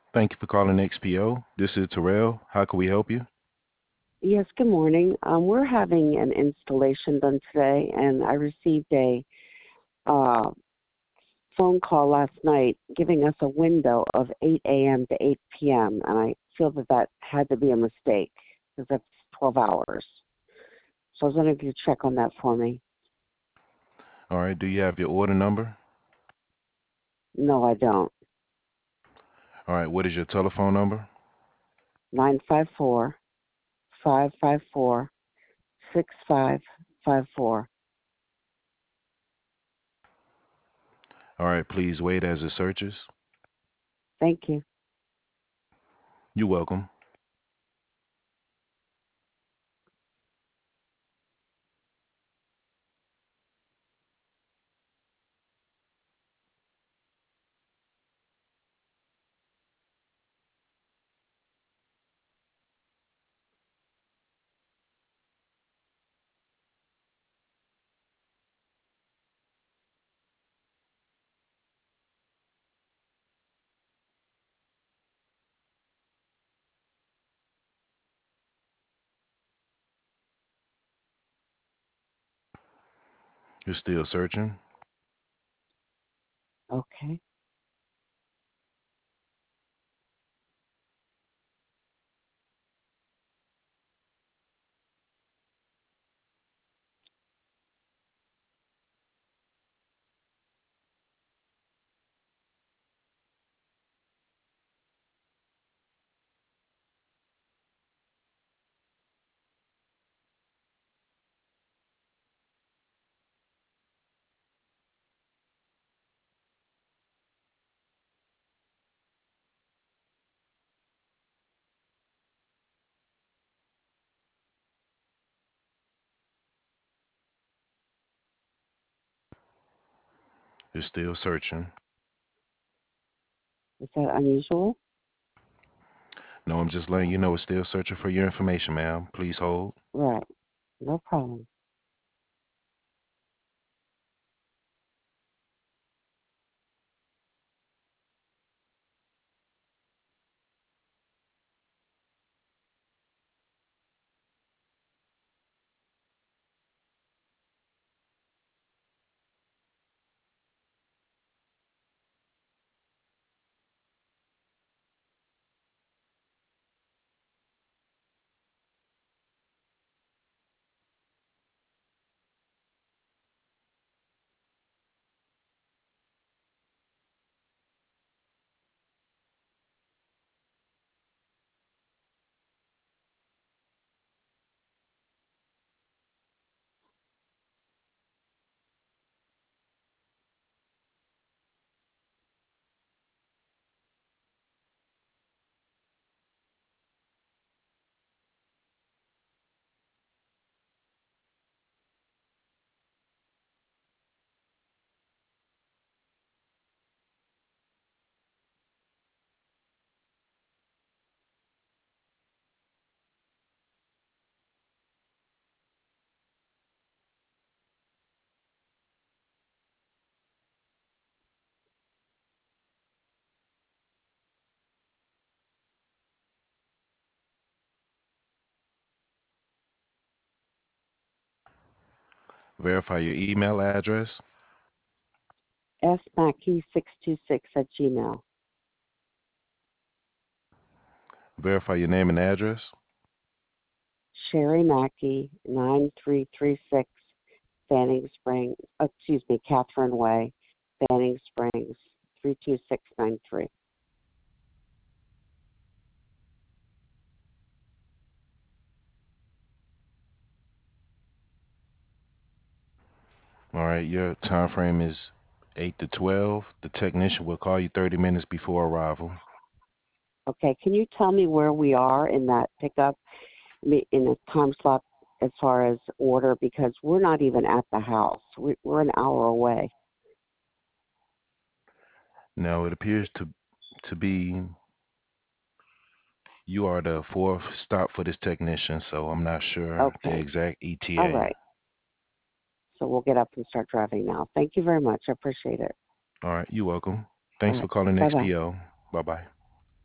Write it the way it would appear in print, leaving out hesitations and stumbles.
Thank you for calling XPO. This is Terrell. How can we help you? Yes, good morning. We're having an installation done today, and I received a uh, phone call last night giving us a window of 8 a.m. to 8 p.m., and I feel that that had to be a mistake because that's 12 hours. So I was wondering if you could check on that for me. All right. Do you have your order number? No, I don't. All right. What is your telephone number? 954-554-6554. All right. Please wait as it searches. Thank you. You're welcome. You're still searching. Okay. You're still searching. Is that unusual? No, I'm just letting you know it's still searching for your information, ma'am. Please hold. Right. No problem. Verify your email address. smackey626 at Gmail. Verify your name and address. Sherry Mackey, 9336 Fanning Springs, Catherine Way, Fanning Springs, 32693. All right. Your time frame is 8 to 12. The technician will call you 30 minutes before arrival. Okay, can you tell me where we are in that pickup in the time slot as far as order? Because we're not even at the house. We're an hour away. Now, it appears to be you are the fourth stop for this technician, so I'm not sure the Okay, exact all ETA. right. So we'll get up and start driving now. Thank you very much. I appreciate it. All right, you're welcome. All Thanks for right, calling bye bye. XPO. Bye bye.